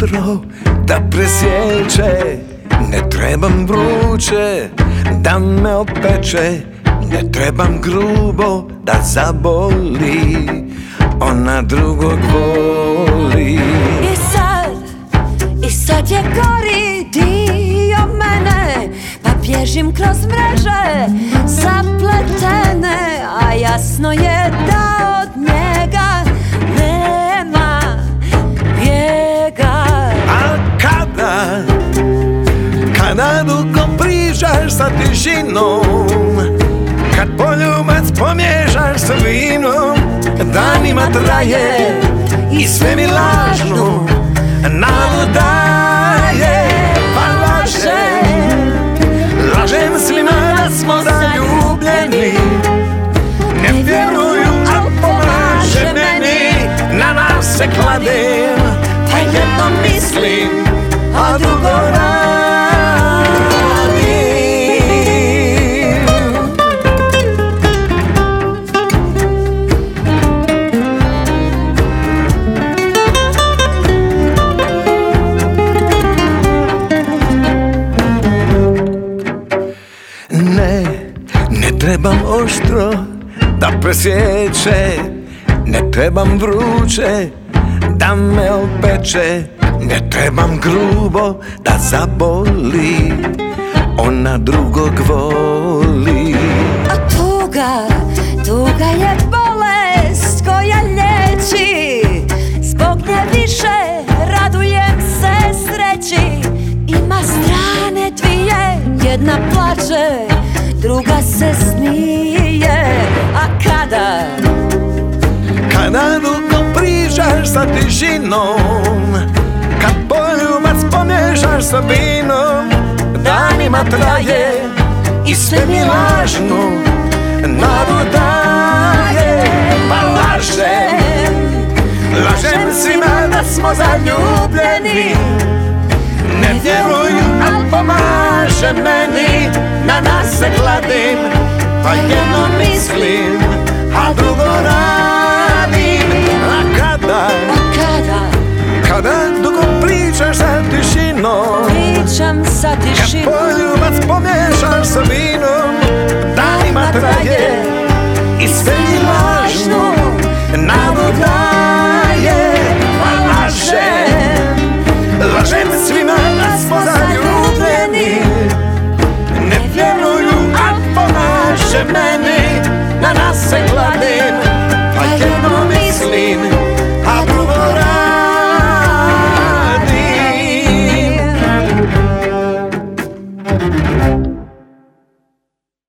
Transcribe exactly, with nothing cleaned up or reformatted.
oštro da presječe, ne trebam vruće da me opeče, ne trebam grubo da zaboli, ona drugog voli. I sad, i sad je gori dio mene, pa bježim kroz mreže zapletene, a jasno je da od njega nema bijega. A kada, kada dugo prižaš sa tišinom, kad poljubac pomiješaš sa vinom, danima traje i sve mi lažnu nadu daje. Pa lažem, lažem svima da smo zaljubljeni, ne vjeruju, a pomaže meni, na nas se kladem, pa jedno mislim, a drugo radim. Ne, ne trebam oštro da presječe, ne trebam vruće da me opeče, ne trebam grubo da zaboli, ona drugog voli. A tuga, tuga je bolest koja liječi, zbog nje više radujem se sreći. Ima strane dvije, jedna plače, druga se smije. A kada, kada dugo prižaš sa tišinom, kad poljubac pomiješaš sa vinom, danima traje i sve mi lažnu nadu daje. Pa lažem, lažem svima da smo zaljubljeni, ne vjeruju, a pomaže meni, na nas se kladim, pa jedno mislim, a drugo radim. A kada, a kada, kada dugo pričaš sa tišinom, pričam sa tišinom, kad poljubac pomiješaš sa vinom, danima traje i sve mi lažnu nadu daje. Pa lažem, lažem svima da smo zaljubljeni, ne vjeruju, a pomaže meni, na nas se kladim, pa jedno mislim,